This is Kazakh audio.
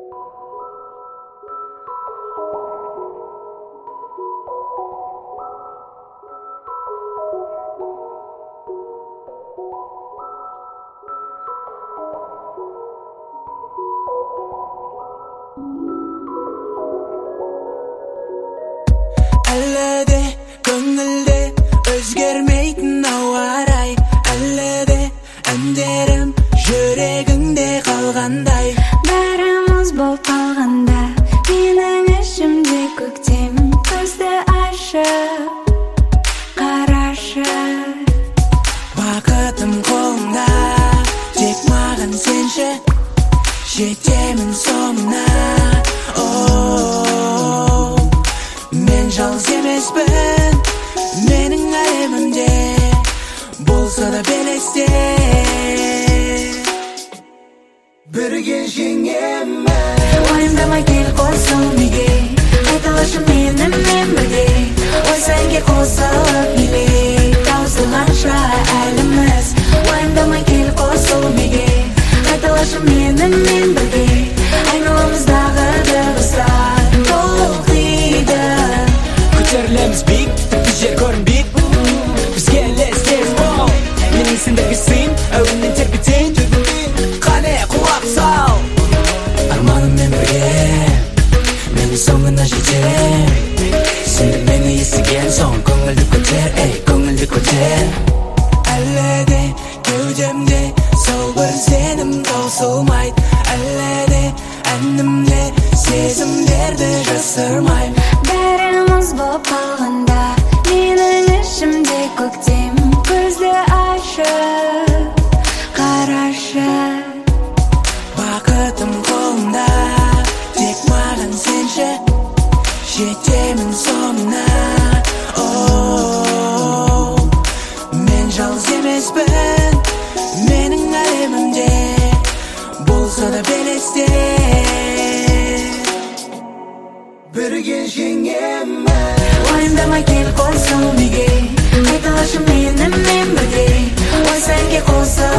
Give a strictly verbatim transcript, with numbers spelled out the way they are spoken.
Әлі де көңілде өзгермейтін ауа рай, әлі де әндерім жүрегіңде қалғандай. Бәріміз болып қалғанда менің ішімде көктем, көзді ашып қарашы. Бақытым қолыңда, тек маған сенші, жетемін соңына. Оу, мен жалғыз емеспін, менің әлемімде болса да белесте бірге жеңемін. Уайымдамай кел қосыл неге, қайталашы менімен бірге. Ой сәнге қосылып билейік, таусылғанша әліміз. Уайымдамай кел қосыл неге, қайталашы менімен бірге. Айналамыздағы дыбыстар толқиды, көтерілеміз биік, тіпті жер көрінбейді. Бізге елестес бол, менің сендерге сыйын, әуеннен тербетейін. Қане құлақ сал, арманыммен бірге менің соңына жетер. Сендер мені естіген соң көңілді көтер, ей, көңілді көтер. Әлі де кеудемде сол бір сенім таусылмайды, әлі де әнімде сезімдерді жасырмаймын. бәріміз болып қалғанда менің ішімде көктем, көзді ашып қарашы. Бақытым қолымда, тек маған сенші, жетемін соңына. Оу, мен жалғыз емеспін, менің әлемімде болса да белесте бірге жеңемін. Уайымдамай кел қосыл неге, қайталашы менімен бірге. Ой сәнге қосыл